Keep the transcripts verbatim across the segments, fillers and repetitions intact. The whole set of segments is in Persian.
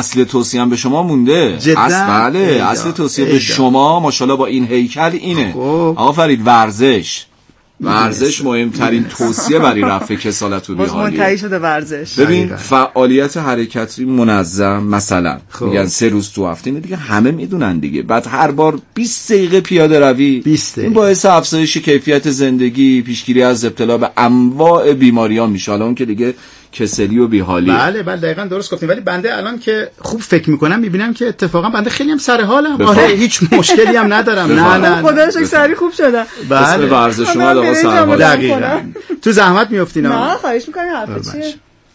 اصل توصیه هم به شما مونده. اصل بله ایدا. اصل توصیه به شما ماشاءالله با این هیکل اینه. خب. آقا فرید ورزش ورزش مهمترین توصیه برای رفع کسالت و بیحالی. منتهی شده ورزش. ببین فعالیت حرکتی منظم مثلا خب. میگن سه روز تو هفته، اینو دیگه همه میدونن دیگه. بعد هر بار بیست دقیقه پیاده روی، این باعث افزایش کیفیت زندگی، پیشگیری از ابتلا به انواع بیماری‌ها میشه. حالا اون که دیگه کسلی و بیحالی. بله بله دقیقاً درست گفتین. ولی بنده الان که خوب فکر میکنم میبینم که اتفاقا بنده خیلی هم سر حالم. آره هیچ مشکلی هم ندارم. نه نه خدا شکر سری خوب شده. بله ورزش شما آقا سر دقیقاً. تو زحمت میافتین. نه خواهش میکنم. حرف چیه؟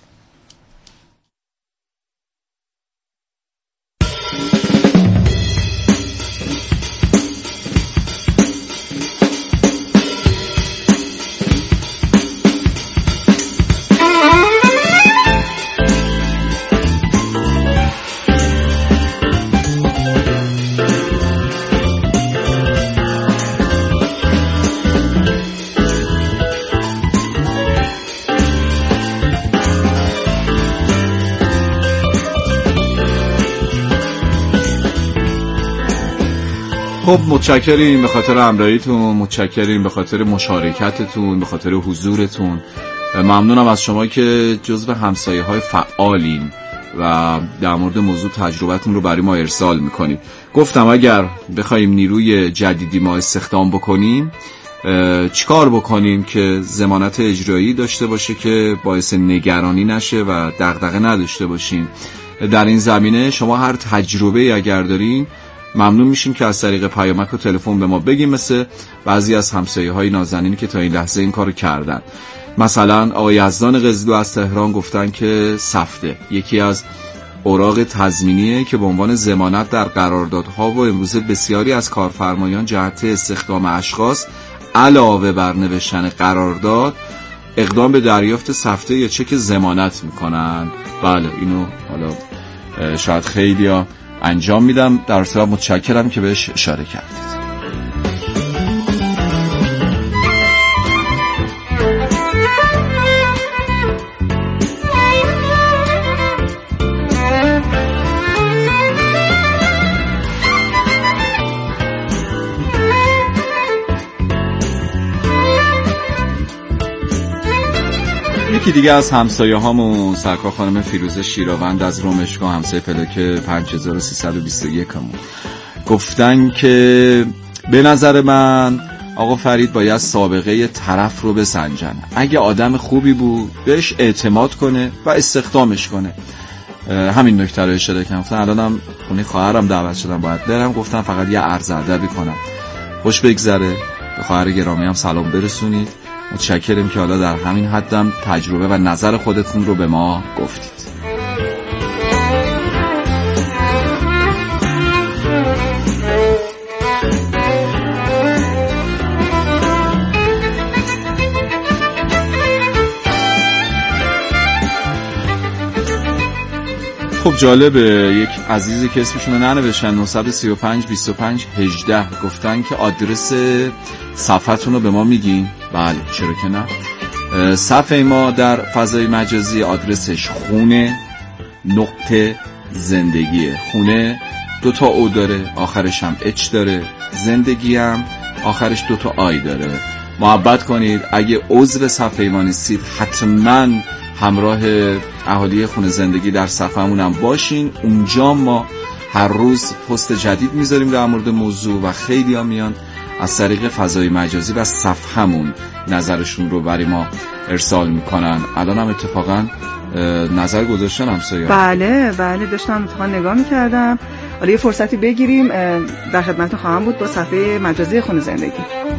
خب متشکریم به خاطر همراهیتون، متشکریم به خاطر مشارکتتون، به خاطر حضورتون. ممنونم از شما که جزو همسایه های فعالین و در مورد موضوع تجربتون رو برای ما ارسال میکنیم. گفتم اگر بخوایم نیروی جدیدی ما استخدام بکنیم چیکار بکنیم که ضمانت اجرایی داشته باشه که باعث نگرانی نشه و دغدغه نداشته باشیم. در این زمینه شما هر تجربه اگر دارین ممنون میشیم که از طریق پیامک و تلفن به ما بگیم، مثل بعضی از همسایه های نازنینی که تا این لحظه این کارو کردن. مثلا آقای یزدان قزلو از تهران گفتن که سفته یکی از اوراق تضمینیه که به عنوان ضمانت در قراردادها و امروزه بسیاری از کارفرمایان جهت استخدام اشخاص علاوه بر نوشتن قرارداد اقدام به دریافت سفته یا چک ضمانت میکنن. بله اینو حالا شاید خیلیا انجام میدم. در ارتباط متشکرم که بهش اشاره کردید. یکی دیگه از همسایه هامون سرکار خانم فیروزه شیراوند از رمشگاه، همسایه پلاک پنج هزار و سیصد و بیست و یک همون گفتن که به نظر من آقا فرید باید سابقه طرف رو بسنجن. اگه آدم خوبی بود بهش اعتماد کنه و استخدامش کنه. همین نکته رو اشاره کردم. گفتن الانم خونه خواهرم دعوت شدم باید برم، گفتم فقط یه عرض ادبی کنم. خوش بگذره. به خواهر گرامی هم سلام برسونید. متشکرم که حالا در همین حدم تجربه و نظر خودتون رو به ما گفتید. خب جالبه یک عزیزی که اسمشون رو ننوشتن نه سه پنج بیست و پنج هجده گفتن که آدرس صفحتون رو به ما میگین. بله چرا که نه. صفحه ما در فضای مجازی آدرسش خونه نقطه زندگیه. خونه دوتا او داره آخرش هم اچ داره، زندگی هم آخرش دوتا آی داره. محبت کنید اگه عضو صفحه ما نیستید حتما همراه اهالی خونه زندگی در صفحه‌مون هم باشین. اونجا ما هر روز پست جدید میذاریم در مورد موضوع و خیلی ها میان از طریق فضای مجازی و صفحه‌مون نظرشون رو برای ما ارسال میکنن. الان هم اتفاقا نظر گذاشتن همسایه‌ها. بله بله داشتم اتفاقا نگاه میکردم. حالا یه فرصتی بگیریم در خدمتتون خواهم بود با صفحه مجازی خونه زندگی.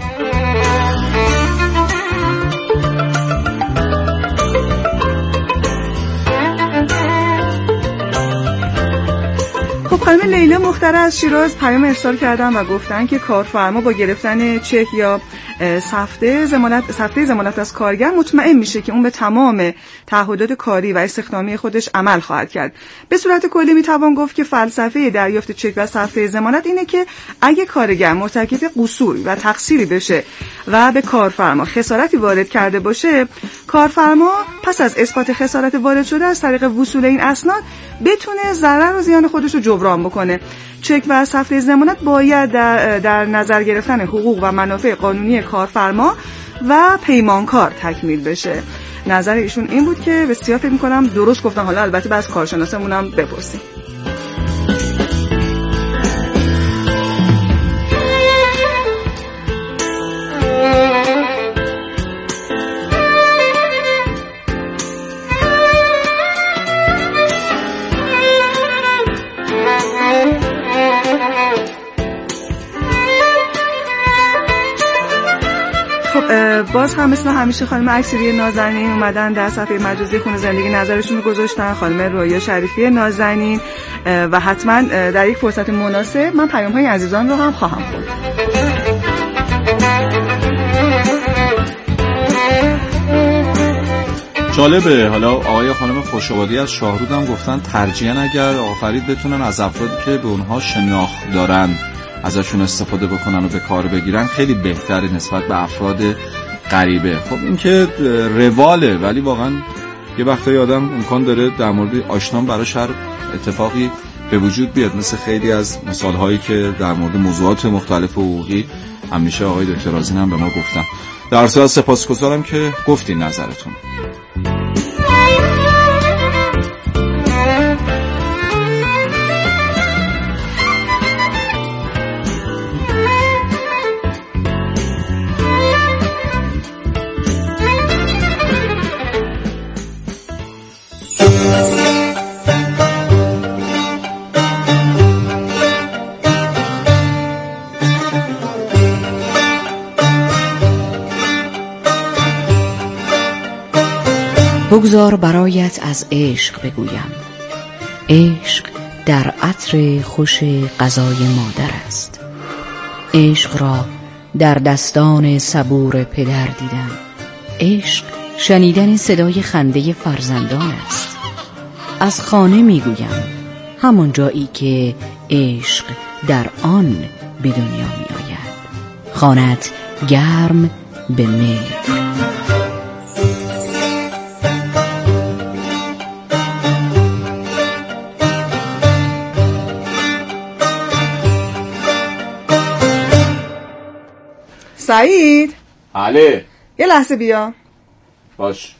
خانم لیلا مختار از شیراز پیام ارسال کردن و گفتن که کارفرما با گرفتن چک یا سفته ضمانت سفته ضمانت از کارگر مطمئن میشه که اون به تمام تعهدات کاری و استخدامی خودش عمل خواهد کرد. به صورت کلی میتوان گفت که فلسفه دریافت چک و سفته ضمانت اینه که اگه کارگر مرتکب قصوری و تقصیری بشه و به کارفرما خسارتی وارد کرده باشه، کارفرما پس از اثبات خسارت وارد شده از طریق وصول این اسناد بتونه ضرر و زیان خودش رو جبران بکنه. چک و سفته ضمانت باید در, در نظر گرفتن حقوق و منافع قانونی کارفرما و پیمانکار تکمیل بشه. نظر ایشون این بود که بسیار فکر می‌کنم درست گفتن. حالا البته بس کارشناسمون هم بپرسیم. باز هم مثل همیشه خانم اکسیری نازنین اومدن در صفحه مجازی خونه زندگی نظرشون رو گذاشتن، خانم رویا شریفی نازنین، و حتما در یک فرصت مناسب من پیام های عزیزان رو هم خواهم خوند. جالبه. حالا آقای خانم خوشآبادی از شاهرود هم گفتن ترجیحاً اگر آقا فرید بتونن از افرادی که به اونها شناخت دارن ازشون استفاده بکنن و به کار بگیرن خیلی بهتره نسبت به افراد غریبه. خب این که رواله، ولی واقعا یه وقتایی آدم امکان داره در مورد آشنام براش هر اتفاقی به وجود بیاد، مثل خیلی از مثالهایی که در مورد موضوعات مختلف حقوقی همیشه آقای دکتر رازین هم به ما گفتن. در صورت سپاسگزارم که گفتین نظرتون. بگذار برایت از عشق بگویم. عشق در عطر خوش غذای مادر است. عشق را در دستان صبور پدر دیدم. عشق شنیدن صدای خنده فرزندان است. از خانه میگویم، همان جایی که عشق در آن به دنیا می آید. خانت گرم به مهر. سعید، بله یه لحظه بیا. باش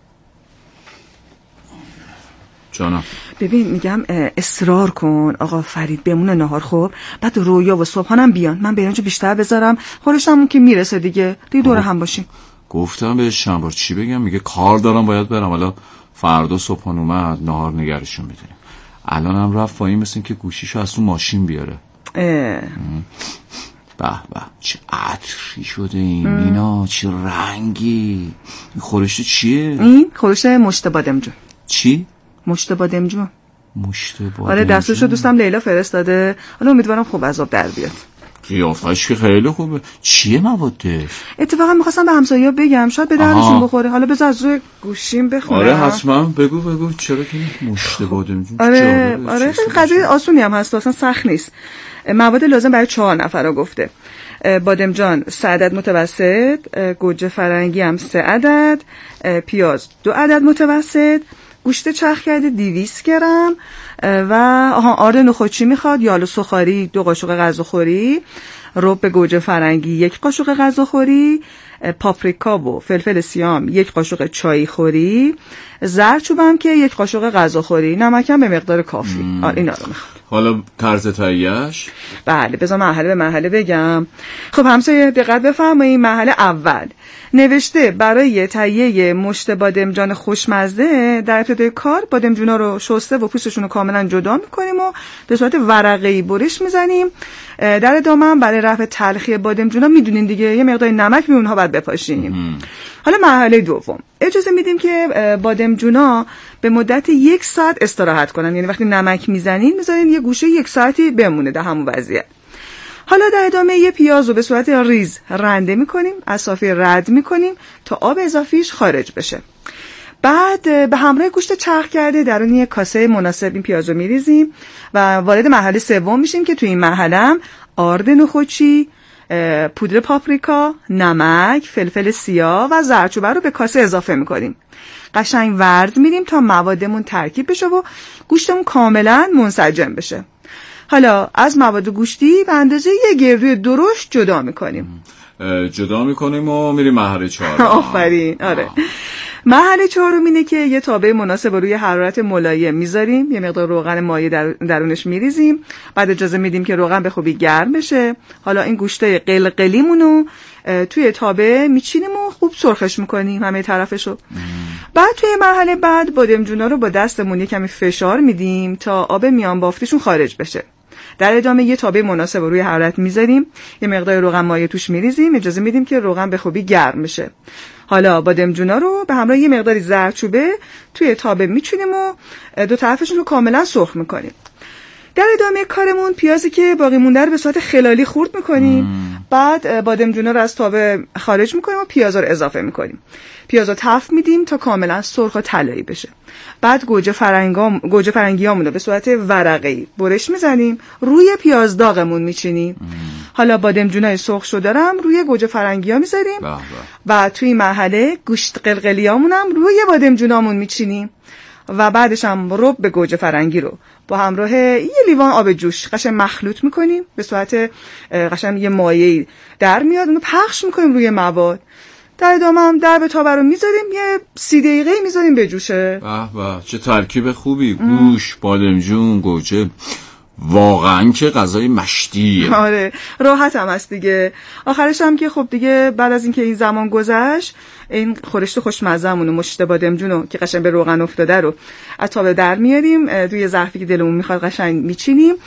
جانم. ببین میگم اصرار کن آقا فرید بمونه نهار، خب بعد رویا و صبحانم بیان، من برنجو بیشتر بذارم، خودش هم که میرسه دیگه دیگه دور هم باشیم. گفتم بهش چند بار چی بگم، میگه کار دارم باید برم. حالا فردا صبحان اومد نهار نگرشون میدونیم. الان هم رفت پایین، مثل این که گوشیشو از اون ماشین بیاره. اه. به به چه عطری شده این مینا، چه رنگی. این خورشت چیه؟ این خورشت مشت بادمجون. چی؟ مشت بادمجون. مشت بادمجون. آره دستشو دوستم لیلا فرستاده، حالا امیدوارم خوب از آب در بیاد. قیافش که خیلی خوبه. چیه موادش؟ اتفاقا میخواستم به همسایه‌ها بگم شاید به دردشون بخوره. حالا بذار از روی گوشیم بخونم. آره حتما بگو بگو. چرا که مشت بادمجون؟ آره آره خیلی قضیه آسونی هم هست، اصلا سخت نیست. مواد لازم برای چهار نفر رو گفته. بادمجان سه عدد متوسط، گوجه فرنگی هم سه عدد، پیاز دو عدد متوسط، گوشت چرخ کرده دویست گرم و آها آرد نخودچی میخواد، یالو سوخاری دو قاشق غذاخوری، رب گوجه فرنگی یک قاشق غذاخوری، پاپریکا و فلفل سیام یک قاشق چای خوری، زردچوب هم که یک قاشق غذاخوری، نمک هم به مقدار کافی. آره اینا رو میخواد. حالا طرز تهیه‌اش؟ بله بذار مرحله به مرحله بگم. خب همسایه دقت بفرمایید. مرحله اول نوشته برای تهیه مشت بادمجان خوشمزه در ابتدای کار بادمجونا رو شسته و پوستشون رو کاملا جدا میکنیم و به صورت ورقه‌ای برش میزنیم. در ادامه هم برای رفع تلخی بادمجونا میدونین دیگه یه مقدار نمک روی اونها باید بپاشیم. حالا مرحله دوم اجازه میدیم که بادمجونا به مدت یک ساعت استراحت کنن، یعنی وقتی نمک میزنین میذارین یه گوشه یک ساعتی بمونه در همون وضعیت. حالا در ادامه یه پیاز رو به صورت ریز رنده میکنیم، از صافی رد میکنیم تا آب اضافیش خارج بشه. بعد به همراه گوشت چرخ کرده درون یک کاسه مناسب این پیاز رو میریزیم و وارد مرحله سوم میشیم که توی این مرحله هم آرد نخودچی، پودر پاپریکا، نمک، فلفل سیاه و زردچوبه رو به کاسه اضافه میکنیم. قشنگ ورد میدیم تا موادمون ترکیب بشه و گوشتمون کاملا منسجم بشه. حالا از مواد گوشتی به اندازه یه گردوی درشت جدا میکنیم. جدا میکنیم و میریم مرحله چهارم. آفرین. آره. مرحله چهارم اینه که یه تابه مناسب روی حرارت ملایم میذاریم، یه مقدار روغن مایع در درونش میریزیم، بعد اجازه میدیم که روغن به خوبی گرم بشه. حالا این گوشتای قلقلیمونو توی تابه میچینیم و خوب سرخش میکنیم همه طرفشو. بعد توی مرحله بعد بادمجونا رو با دستمون یه کمی فشار میدیم تا آب میان بافتشون خارج بشه. در ادامه یه تابه مناسب روی حرارت میذاریم، یه مقدار روغن مایع توش میریزیم، اجازه میدیم که روغن به خوبی گرم بشه. حالا بادمجونا رو به همراه یه مقداری زردچوبه توی تابه میچونیم و دو طرفشون رو کاملا سرخ میکنیم. در ادامه کارمون پیازی که باقی مونده رو به صورت خلالی خورد میکنیم. بعد بادمجونا رو از تابه خارج میکنیم و پیازا رو اضافه میکنیم. پیازا تفت میدیم تا کاملا سرخ و طلایی بشه. بعد گوجه فرنگام گوجه فرنگیامون رو به صورت ورقه‌ای برش میزنیم، روی پیاز داغمون میچینیم. حالا بادمجونای سرخ شده رو روی گوجه فرنگی‌ها میذاریم و توی مرحله گوشت قلقلیامون هم روی بادمجونامون میچینیم و بعدش هم رب به گوجه فرنگی رو با همراه یه لیوان آب جوش قشنگ مخلوط میکنیم، به صورت قشنگ یه مایعی در میاد، اونو پخش میکنیم روی مواد. در ادامه هم درب تابه رو میذاریم، یه سی دقیقه میذاریم بجوشه. به به چه ترکیب خوبی. گوش، بادمجون، گوجه، واقعا که غذای مشتیه. آره راحت هم هست دیگه. آخرش هم که خب دیگه بعد از اینکه این زمان گذشت، این خورشت خوشمزه‌مون و مشت بادمجونو که قشنگ به روغن افتاده رو از تابه در میاریم، توی ظرفی که دلمون میخواد قشنگ میچینیم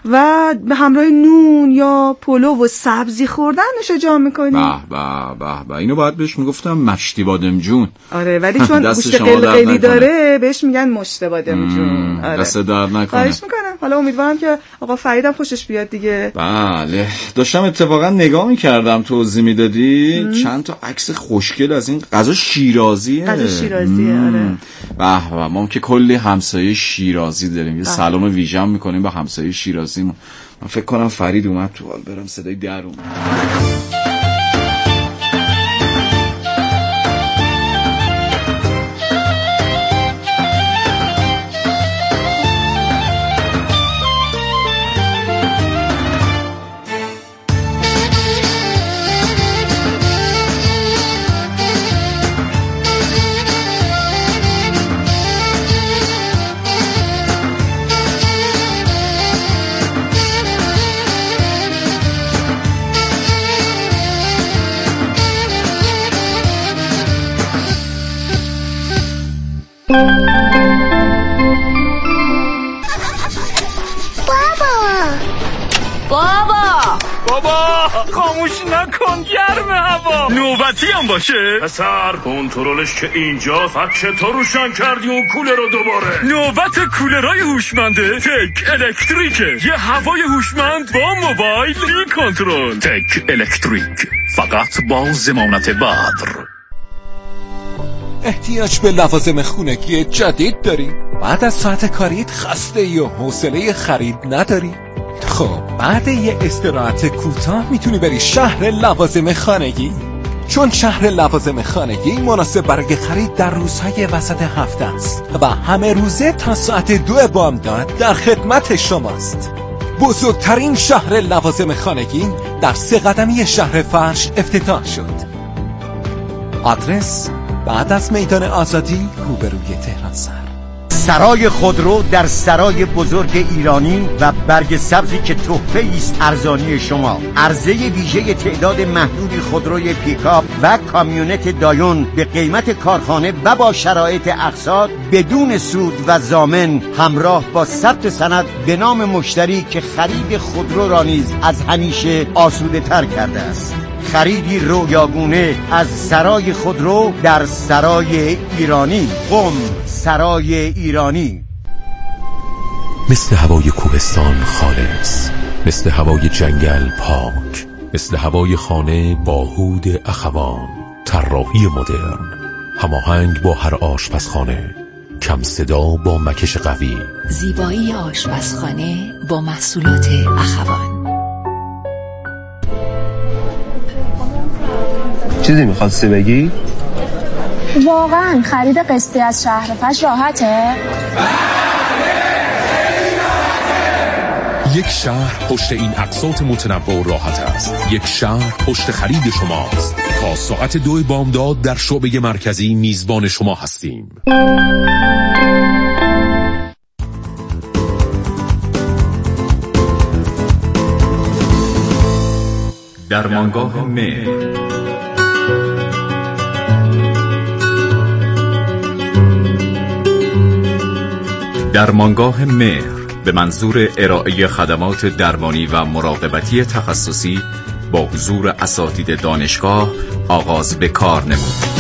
و به همراه نون یا پلو و سبزی خوردن نوش جان میکنیم. به به به به اینو باید بهش میگفتم مشتی بادمجون. آره ولی چون گوشت قلقلی داره بهش میگن مشت بادمجون. آره دست در نکنه. خواهش میکنم. حالا امیدوارم که آقا فریدم خوشش بیاد دیگه. بله داشتم اتفاقا نگاه میکردم توضیح میدادی چند تا عکس خوشگل از این غذا شیرازیه. غذا شیرازیه. آره به به ما که کلی همسایه شیرازی داریم، یه سلام ویژه میکنیم به همسایه شیرازی. من فکر کنم فرید اومد تو حال، برم صدای در اومد. خاموش نکن گرم هوا. نوبتی هم باشه پسر، کنترلش که اینجاست. چطور روشن کردی اون کولر رو دوباره؟ نوبت کولرای هوشمنده تک الکتریکه. یه هوای هوشمند با موبایل بی کنترل. تک الکتریک، فقط با ضمانت بدر. احتیاج به لوازم خونگی جدید داری؟ بعد از ساعت کاریت خسته یا حوصله خرید نداری؟ خب بعد یه استراحت کوتاه میتونی بری شهر لوازم خانگی، چون شهر لوازم خانگی مناسب برای خرید در روزهای وسط هفته است و همه روزه تا ساعت دو بامداد در خدمت شماست. بزرگترین شهر لوازم خانگی در سه قدمی شهر فرش افتتاح شد. آدرس بعد از میدان آزادی روبروی تهران سر. سرای خودرو در سرای بزرگ ایرانی و برگ سبزی که تحفه است ارزانی شما. عرضه ویژه تعداد محدودی خودروی پیکاپ و کامیونت دایون به قیمت کارخانه و با شرایط اقساط بدون سود و ضامن، همراه با ثبت سند به نام مشتری که خرید خودرو را نیز از همیشه آسوده تر کرده است. خریدی رویاگونه از سرای خودرو در سرای ایرانی. قم سرای ایرانی. مثل هوای کوهستان خالص، مثل هوای جنگل پاک، مثل هوای خانه با هود اخوان. طراحی مدرن، هماهنگ با هر آشپزخانه، کم صدا با مکش قوی. زیبایی آشپزخانه با محصولات اخوان. چیزی میخواستی بگی؟ واقعا خرید قسطی از شهرفش راحته؟ یک شهر پشت این اقساط متنوع و راحت است. یک شهر پشت خرید شماست. تا ساعت دو بامداد در شعبه مرکزی میزبان شما هستیم. درمانگاه مهر. درمانگاه مهر به منظور ارائه خدمات درمانی و مراقبتی تخصصی با حضور اساتید دانشگاه آغاز به کار نمود.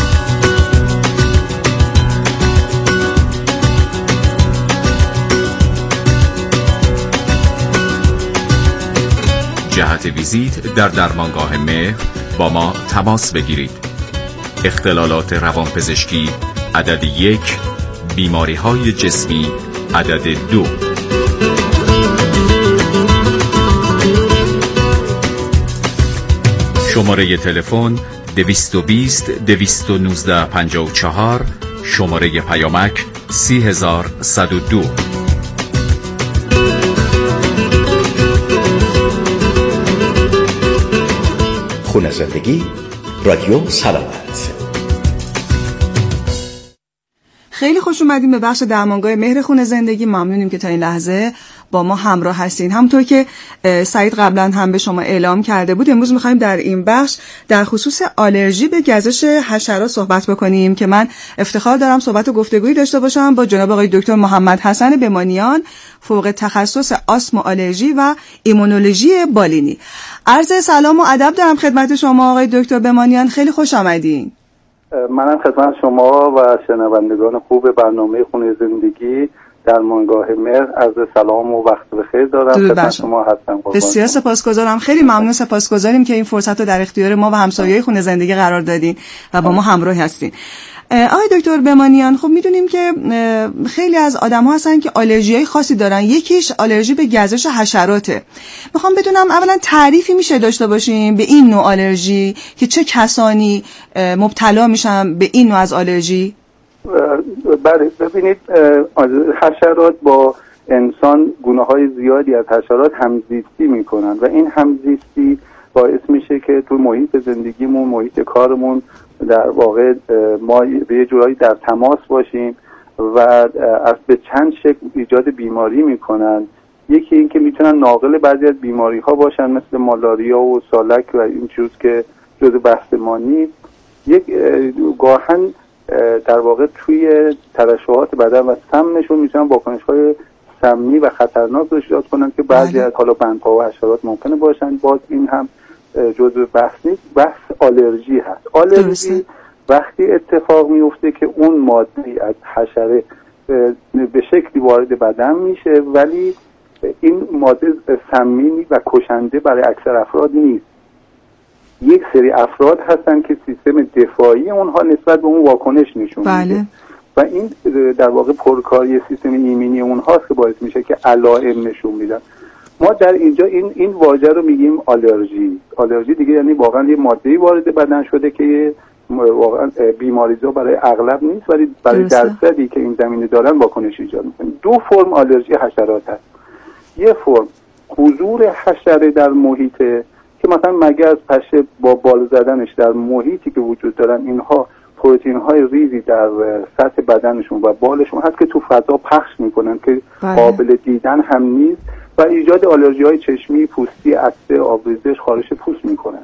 جهت ویزیت در درمانگاه مهر با ما تماس بگیرید. اختلالات روانپزشکی عدد یک، بیماری های جسمی عدد دو. شماره تلفن دویست و بیست دویست و نوزده پنجاه و چهار، شماره پیامک سی هزار صد و دو. خونه زندگی، رادیو سلامت. خیلی خوش اومدیم به بخش درمانگاه مهر خونه زندگی. ممنونیم که تا این لحظه با ما همراه هستین. همونطور که سعید قبلا هم به شما اعلام کرده بود، امروز می‌خوایم در این بخش در خصوص آلرژی به گزش حشرات صحبت بکنیم که من افتخار دارم صحبت و گفتگویی داشته باشم با جناب آقای دکتر محمد حسن بمانیان، فوق تخصص آسم و آلرژی و ایمونولوژی بالینی. عرض سلام و ادب دارم خدمت شما آقای دکتر بمانیان. خیلی خوش آمدین. منم خدمت شما و شنوندگان خوب برنامه خونه زندگی درمانگاه مهر عرض سلام و وقت بخیر دارم. خدمت شما هستم. بسیار سپاسگزارم. خیلی ممنون، سپاسگزاریم که این فرصت رو در اختیار ما و همسایه‌های خونه زندگی قرار دادین و با ما همراه هستین. آقای دکتر بمانیان، خب میدونیم که خیلی از آدم‌ها هستن که آلرژی‌های خاصی دارن. یکیش آلرژی به گزش حشراته. میخوام بدونم اولا تعریفی میشه داشته باشیم به این نوع آلرژی که چه کسانی مبتلا میشن به این نوع از آلرژی؟ بله، ببینید حشرات با انسان گونه‌های زیادی از حشرات همزیستی میکنن و این همزیستی باعث میشه که تو محیط زندگیمون، محیط کارمون در واقع ما به یه جورایی در تماس باشیم و از به چند شکل ایجاد بیماری میکنن. یکی این که میتونن ناقل بعضی از بیماری ها باشن مثل مالاریا و سالک و این چیز که جزء بحث ما نیست. یک گاهن در واقع توی ترشحات بدن و سمشون میتونن واکنش های سمی و خطرناک رو ایجاد کنن که بعضی از حالا بندها و حشرات ممکنه باشن. باز این هم جزء بحث نیست. بحث آلرژی هست. آلرژی درسته. وقتی اتفاق میفته که اون ماده از حشره به شکلی وارد بدن میشه ولی این ماده سمی و کشنده برای اکثر افراد نیست. یک سری افراد هستن که سیستم دفاعی اونها نسبت به اون واکنش نشون میده. بله. و این در واقع پرکاری سیستم ایمنی اونهاست که باعث میشه که علائم نشون میدن. ما در اینجا این این واژه رو میگیم آلرژی. آلرژی دیگه یعنی واقعا یه ماده‌ای وارد بدن شده که واقعا بیماریزا برای اغلب نیست ولی برای درصدی که این زمینه دارن واکنش ایجاد میکنه. دو فرم آلرژی حشرات هست. یه فرم حضور حشره در محیط که مثلا مگس، پشه با بال زدنش در محیطی که وجود دارن اینها پروتئین های ریزی در سطح بدنشون و بالشون هست که تو فضا پخش میکنن که بله. قابل دیدن هم نیست و ایجاد آلرژی های چشمی، پوستی، عطسه، آبریزش، خارش پوست میکنن.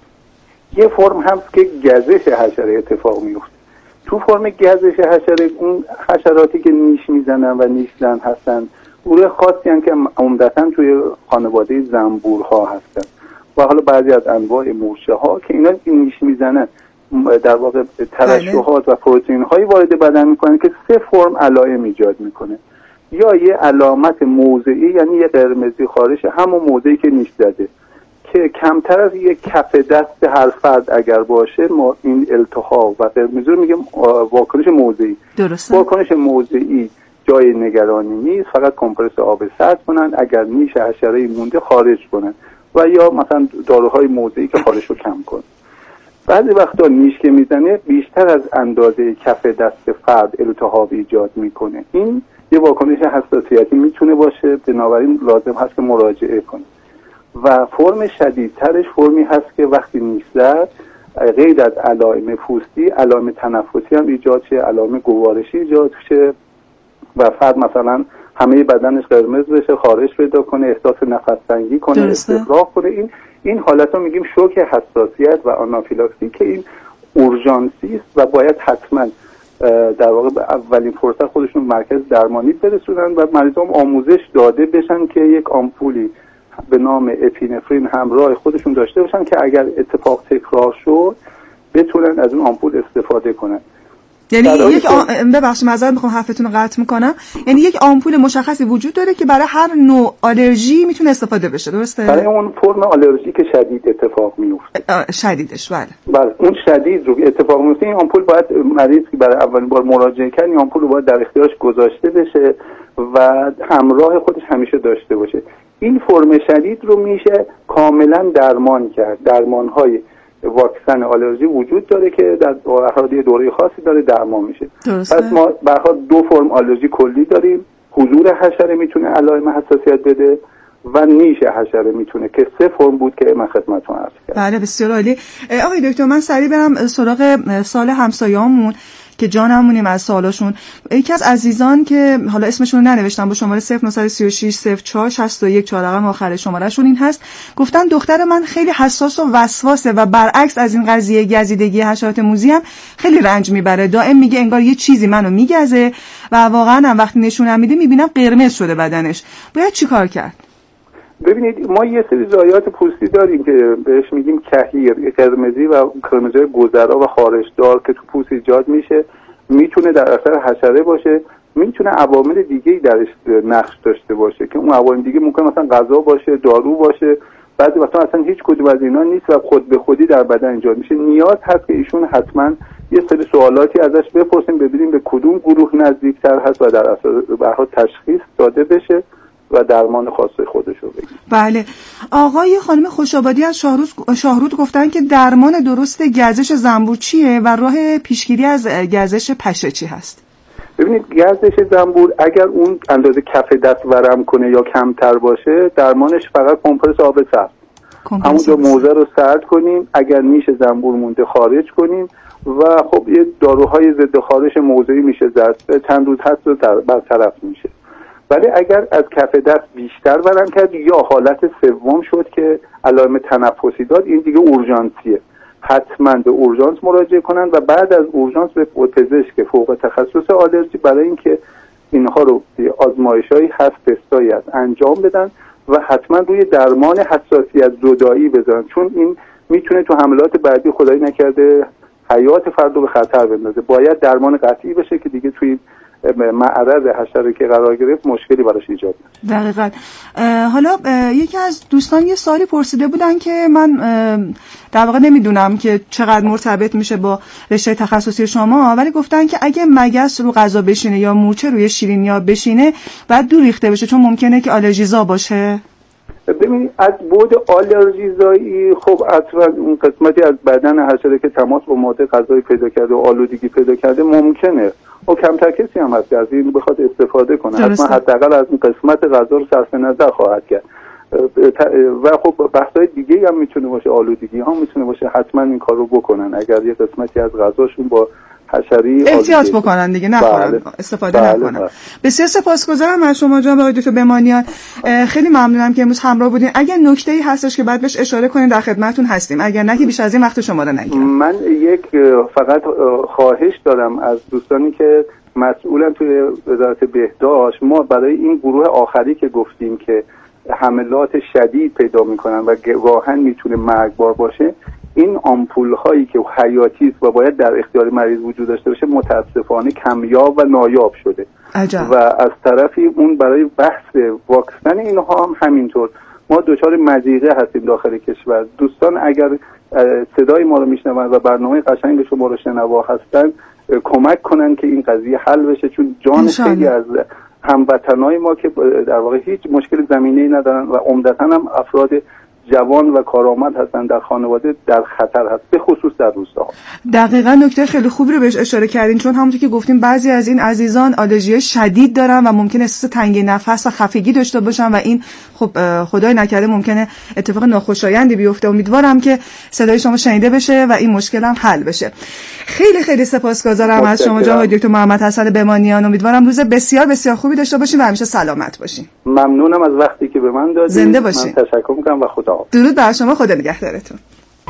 یه فرم هست که گزش حشره اتفاق میفته. تو فرم گزش حشره اون حشراتی که نیش میزنن و نیش زن هستن گروه خاصی هستن که عمدتاً توی خانواده زنبورها هستن و حالا بعضی از انواع مورچه ها که اینا نیش میزنن در واقع ترشحات و پروتئین هایی وارد بدن میکنن که سه فرم علائم ایجاد میکنه. یا یه علامت موضعی یعنی یه قرمزی خارش همون موضعی که نیش زده که کمتر از یک کف دست هر فرد اگر باشه ما این التهاب و قرمزی رو میگیم واکنش موضعی. درسته. واکنش موضعی جای نگرانی نیست، فقط کمپرس آب سرد کنن، اگر نیش حشره مونده خارج کنن و یا مثلا داروهای موضعی که خارش رو کم کنن. بعضی وقتا نیش که میزنه بیشتر از اندازه کف دست فرد التهاب ایجاد میکنه. این یه واکنش حساسیتی میتونه باشه، بنابراین لازم هست که مراجعه کنه. و فرم شدیدترش فرمی هست که وقتی نیش زد غیر از علائم پوستی علائم تنفسی هم ایجاد شه، علائم گوارشی ایجاد شه و فرد مثلا همه بدنش قرمز بشه، خارش پیدا کنه، احساس نفس تنگی کنه، استفراغ کنه. این این حالت رو میگیم شوک حساسیت و آنافیلاکسی که این اورژانسی است و باید حتما در واقع به اولین فرصت خودشون مرکز درمانی برسونن و مریضان آموزش داده بشن که یک آمپولی به نام اپینفرین همراه خودشون داشته باشن که اگر اتفاق تکرار شد بتونن از اون آمپول استفاده کنن. یعنی یک آم... ببخشید معذرت میخوام حرفتون رو قطع میکنم. یعنی یک آمپول مشخصی وجود داره که برای هر نوع آلرژی میتونه استفاده بشه، درسته؟ برای اون فرم آلرژی که شدید اتفاق میفته. شدیدش بله. بله اون شدید رو اتفاق میفته این آمپول باید مریض که برای اولین بار مراجعه کرد این آمپول رو باید در اختیارش گذاشته بشه و همراه خودش همیشه داشته باشه. این فرم شدید رو میشه کاملا درمان کرد. درمان‌های واکسن آلرژی وجود داره که در احادی دوره خاصی داره درمان میشه. درسته. پس ما به هر حال دو فرم آلرژی کلی داریم. حضور حشره میتونه علائم حساسیت بده و نیش حشره میتونه که سه فرم بود که من خدمتتون عرض کردم. بله بسیار عالی. آقای دکتر من سریع برم سراغ سال همسایه‌مون که جانمونیم از سوالاشون. یکی از عزیزان که حالا اسمشون رو ننوشتم با شماره صفر نه سه شش صفر چهار شش یک چهار رقم آخر شمارهشون این هست، گفتن دختر من خیلی حساس و وسواسه و برعکس از این قضیه گزیدگی حشرات موذی هم خیلی رنج میبره. دائم میگه انگار یه چیزی منو میگزه و واقعا هم وقتی نشونم میده میبینم قرمز شده بدنش. باید چیکار کرد؟ ببینید ما یه سری ضایعات پوستی داریم که بهش میگیم کحیر، قرمزی و قرمزی گذرا و خارشدار که تو پوست ایجاد میشه. میتونه در اثر حشره باشه، میتونه عوامل دیگه‌ای درش نقش داشته باشه که اون عوامل دیگه ممکن مثلا غذا باشه، دارو باشه، بعضی وقتا اصلا هیچ کدوم از اینا نیست و خود به خودی در بدن ایجاد میشه. نیاز هست که ایشون حتما یه سری سوالاتی ازش بپرسیم ببینیم به کدوم گروه نزدیکتر هست و در اثر برها تشخیص داده بشه و درمان خاص خودش رو بگیم. بله. آقای خانم خوشابادی از شاهرود شاهرود گفتن که درمان درست گزش زنبور چیه و راه پیشگیری از گزش پشه چی هست؟ ببینید گزش زنبور اگر اون اندازه کف دست ورم کنه یا کمتر باشه درمانش فقط کمپرس آب سرد. همونجا موضع رو سرد کنیم، اگر نیش زنبور مونده خارج کنیم و خب یه داروهای ضد خارش موضعی میشه زد، چند روز هست و برطرف میشه. ولی اگر از کف دست بیشتر ورم کرد یا حالت سوم شد که علائم تنفسی داد این دیگه اورژانسیه. حتما به اورژانس مراجعه کنن و بعد از اورژانس به پزشک فوق تخصص آلرژی برای اینکه اینها رو آزمایشایی هست تستایی هست انجام بدن و حتما روی درمان حساسیت زدایی بذارن، چون این میتونه تو حملات بعدی خدایی نکرده حیات فرد رو به خطر بندازه. باید درمان قطعی بشه که دیگه توی معرض حشره که قرار گرفت مشکلی براش ایجاد نشه. دقیقاً. حالا یکی از دوستان یه سوالی پرسیده بودن که من در واقع نمیدونم که چقدر مرتبط میشه با رشته تخصصی شما، ولی گفتن که اگه مگس رو غذا بشینه یا مورچه روی شیرینی‌ها بشینه بعد دور ریخته بشه چون ممکنه که آلرژیزا باشه. ببینید از بود آلرژیزایی خب اصلا اون قسمتی از بدن حشره که تماس با ماده غذایی پیدا کرده و آلودگی پیدا کرده ممکنه و کمتر کسی هم هست که از این بخواد استفاده کنه. حتما حداقل از این قسمت غذا رو صرف نظر خواهد کرد و خب بحث‌های دیگه هم میتونه باشه، آلودگی ها میتونه باشه، حتما این کار رو بکنن اگر یه قسمتی از غذاشون با حشری احتیاط بکنن دیگه، نخورن، بله. استفاده بله. نکنن. بله. بسیار سپاسگزارم از شما جناب آقای دکتر بمانیان، خیلی ممنونم که امروز همراه بودین. اگر نکته‌ای هستش که بعد بهش اشاره کنین در خدمتتون هستیم، اگر نه که بیش از این وقت شما رو نگیرم. من یک فقط خواهش دارم از دوستانی که مسئولن توی وزارت بهداشت، ما برای این گروه آخری که گفتیم که حملات شدید پیدا میکنن و واقعا میتونه مرگبار باشه، این آمپول هایی که حیاتی است و باید در اختیار مریض وجود داشته باشه متاسفانه کمیاب و نایاب شده. عجب. و از طرفی اون برای بحث واکسن اینها هم همینطور ما دچار مضیقه هستیم داخل کشور. دوستان اگر صدای ما رو میشنون و برنامه قشنگ شما رو شنوا هستن کمک کنن که این قضیه حل بشه، چون جان خیلی از هموطنای ما که در واقع هیچ مشکل زمینه‌ای ندارن و عمدتاً هم افراد جوان و کارآمد هستن در خانواده در خطر هست، به خصوص در روستاها. دقیقاً نکته خیلی خوبی رو بهش اشاره کردین، چون همونطور که گفتیم بعضی از این عزیزان آلرژی شدید دارن و ممکن احساس تنگی نفس و خفگی داشته باشن و این خب خدای نکرده ممکنه اتفاق ناخوشایندی بیفته. امیدوارم که صدای شما شنیده بشه و این مشکل هم حل بشه. خیلی خیلی سپاسگزارم از شما جناب دکتر محمد حسن بمانیان. امیدوارم روز بسیار بسیار خوبی داشته باشین و همیشه سلامت باشین. ممنونم از وقتی که به من دادید. زنده باشین. من تشکر می‌کنم و خدا. درود بر شما، خدا نگهدارتون.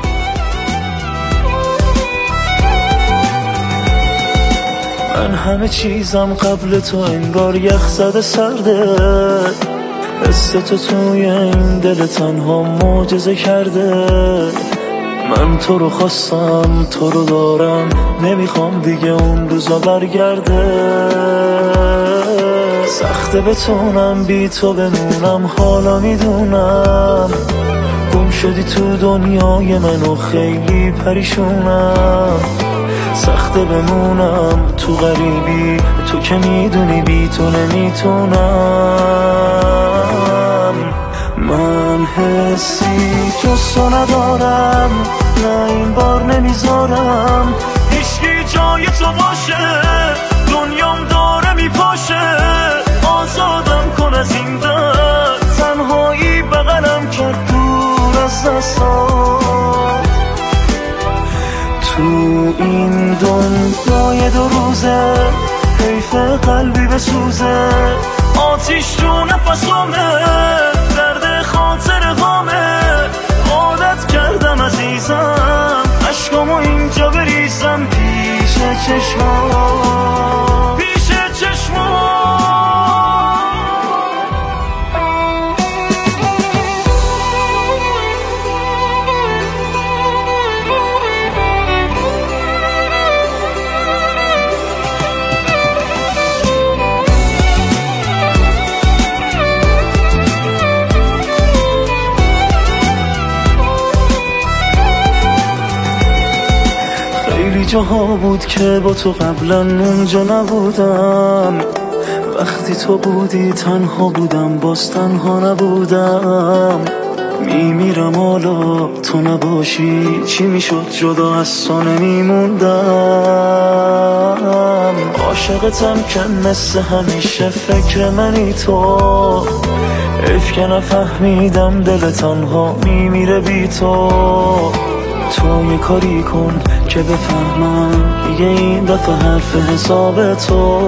من همه چیزم قبل تو انگار یخ زده سرده، حس تو توی این دل تنها معجزه کرده. من تو رو خواستم، تو رو دارم، نمیخوام دیگه اون روزا برگرده. سخته بتونم بی تو بمونم، حالا میدونم گم شدی تو دنیای من و خیلی پریشونم. سخته بمونم تو غریبی، تو که میدونی بی تو نمیتونم. من حسی جستو ندارم، نه این بار نمیذارم هیچکی جای تو باشه. دنیام داره میپاشه، آزادم کن از این درد. تنهایی بغلم کرد دور از دستات. تو این دنیای دو روزه حیف قلبی بسوزه. آتیش تو نفسامه، درد خاطر غامه. عادت کردم عزیزم عشقامو اینجا بریزم پیش چشمام، پیش چشمام. جاها بود که با تو قبلا اونجا نبودم. وقتی تو بودی تنها بودم، باز تنها نبودم. میمیرم حالا تو نباشی، چی میشد جدا از تو نمیموندم. عاشقتم که مثل همیشه فکر منی تو. حیف که نفهمیدم دل تنها میمیره بی تو. تو یه کاری کن که بفهمم دیگه این دفعه حرف حساب تو.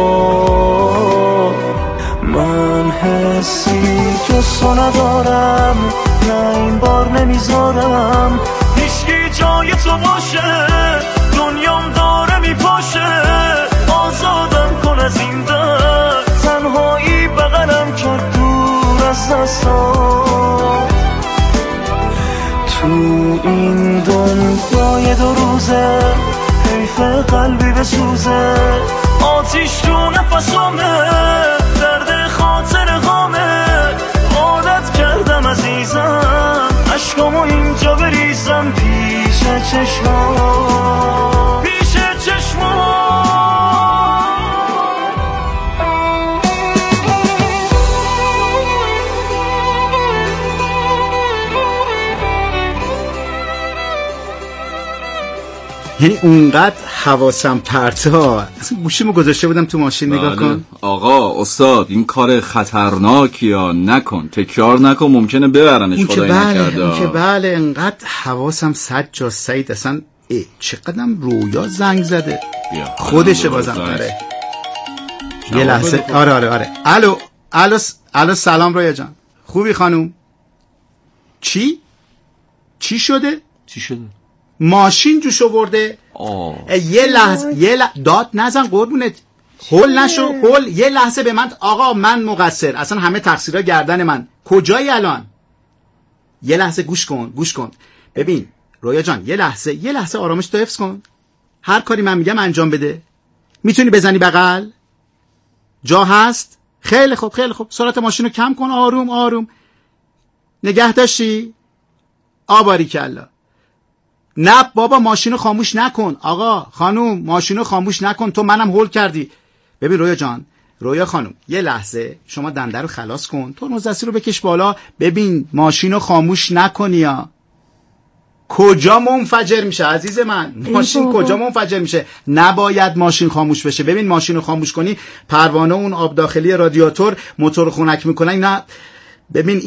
من حسی جستو ندارم، نه این بار نمیذارم هیچکی جای تو باشه. دنیام داره میپاشه، آزادم کن از این درد. تنهایی بغلم کرد دور از دستات. تو این دنیای دو روزه حیف قلبی بسوزه. آتیش تو نفسامه، درد خاطر غامه. عادت کردم عزیزم عشقامو اینجا بریزم پیش چشمام، پیش چشمام. یعنی اونقدر حواسم پرتا، اصلا گوشیمو گذاشته بودم تو ماشین. نگاه کن آقا استاد، این کار خطرناکیه، نکن، تکرار نکن، ممکنه ببرنش خدای نکرده. اون که بله، انقدر حواسم صد جا سعید، اصلا چقدرم رویا زنگ زده. خودشه بازم داره. یه لحظه. آره آره آره الو الو الو سلام رویا جان، خوبی خانوم؟ چی؟ چی شده؟ چی شده؟ ماشین جوش آورده. یه لحظه یه لحظه داد نزن قربونت، هول نشو هول. یه لحظه به من، آقا من مقصر، اصلا همه تقصیرها گردن من. کجایی الان؟ یه لحظه گوش کن گوش کن ببین رویا جان، یه لحظه یه لحظه آرامش تو حفظ کن. هر کاری من میگم انجام بده. میتونی بزنی بغل؟ جا هست؟ خیلی خوب خیلی خوب. سرعت ماشین رو کم کن، آروم آروم. نگه داشتی؟ آباری کلا. نه بابا ماشینو خاموش نکن. آقا خانوم ماشینو خاموش نکن، تو منم هول کردی. ببین رویا جان، رویا خانم یه لحظه شما دنده رو خلاص کن، ترمز دستی رو بکش بالا، ببین ماشین رو خاموش نکنی یا کجا منفجر میشه عزیز من، ماشین کجا منفجر میشه؟ نباید ماشین خاموش بشه. ببین ماشین رو خاموش کنی، پروانه اون آب داخلی رادیاتور موتور خنک میکنه. نه ببین